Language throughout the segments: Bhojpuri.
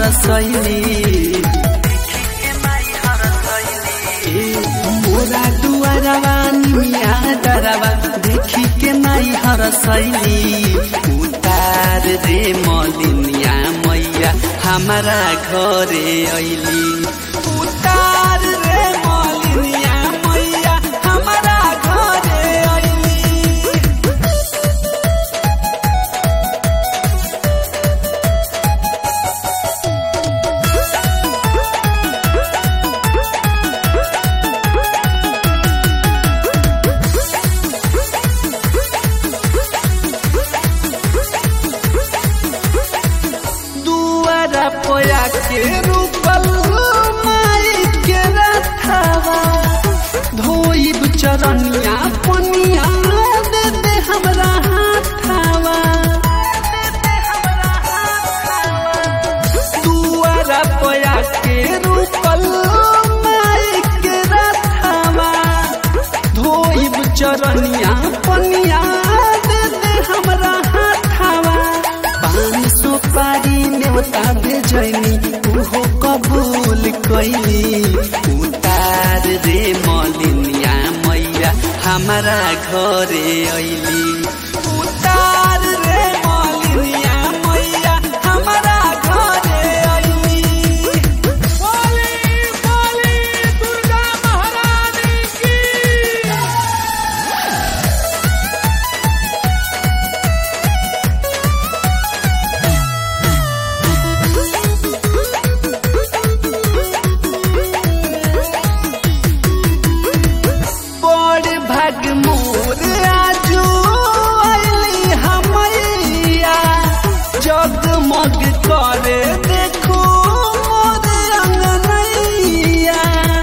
हरसैली मोरा दुआरवा निमिया डरवा देखी के माई हरसैली उतार रे मलिनिया मैया हमारा घरे ऐली उतार रे मलिनिया मैया हमारा घरे ऐली पोया के रूपल माई के रथावा धोइब चरनिया पनिया दे दे हमरा हाथावा दुआरा पोया के रूपल माई के रथावा धोइब चरनिया पनिया दे दे हमरा हाथावा पान सुपारी नेवता भेजनी उहो कबूल कैली उतार रे मलिनिया मैया हमारा घरे ऐली उतार रे मलिनिया मैया हमारा घरे ऐली बोली बोली दुर्गा महारानी की भाग मोर आजू आइली हमैया जगमग करे देखो मोर अंगनैया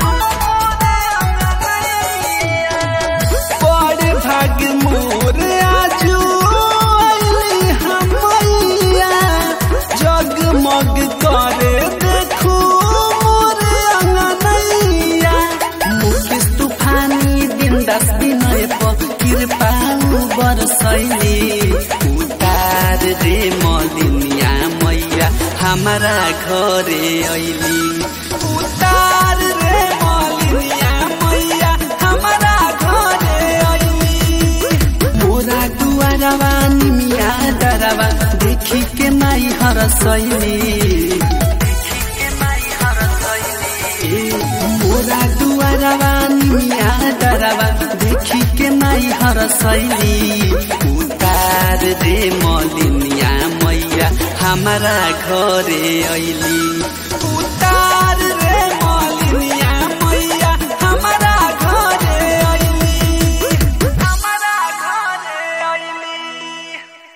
बड़ भाग मोर आजू आइली हमैया जगमग करे देखो मोर अंगनैया मुकेश तूफानी दस विनय कृपा बरसैली उतार रे मलिनिया मैया हमारा घरे ऐली उतार रे मलिनिया मैया हमारा घरे ऐली मोरा दुआरवा निमिया डरवा देखी के माई हरसैली मोरा दुआरवा निमिया डरवा देखी के माई हरसैली उतार रे मलिनिया मैया हमारा घरे ऐली उतार